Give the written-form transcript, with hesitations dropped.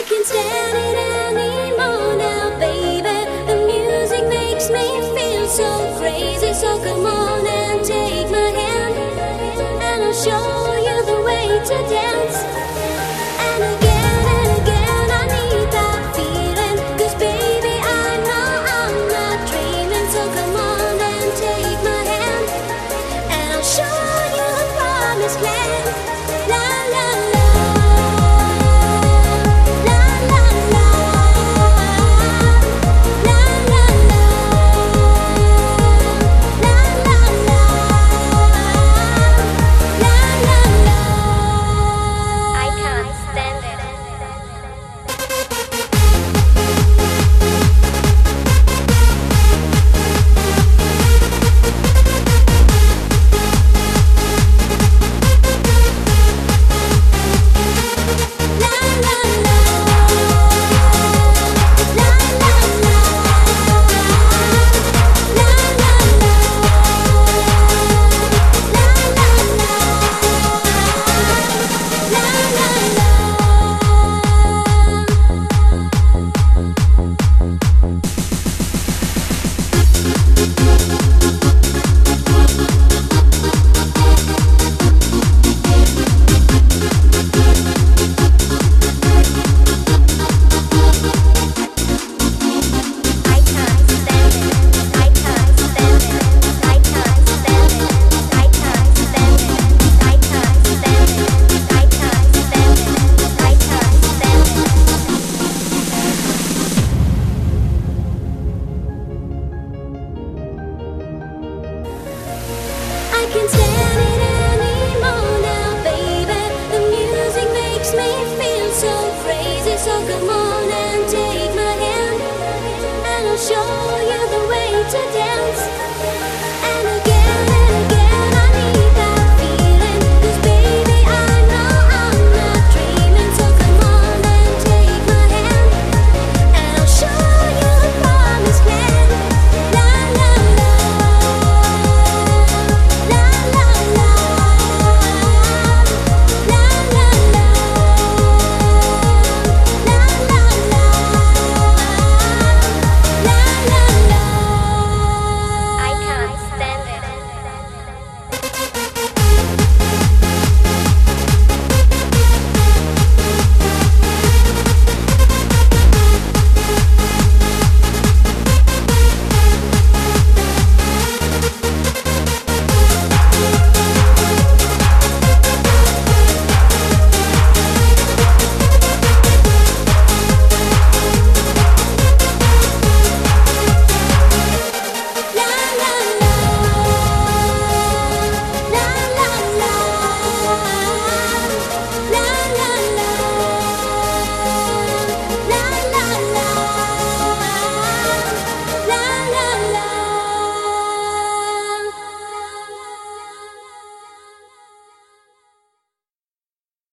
can't stand it anymore now, baby. The music makes me feel so crazy. So come on and take my hand, and I'll show you the way to dance. And again I need that feeling, 'cause baby I know I'm not dreaming. So come on and take my hand, and I'll show you the promised land. La la la. I can't stand it anymore now, baby. The music makes me feel so crazy. So come on and take my hand, and I'll show you the way to dance.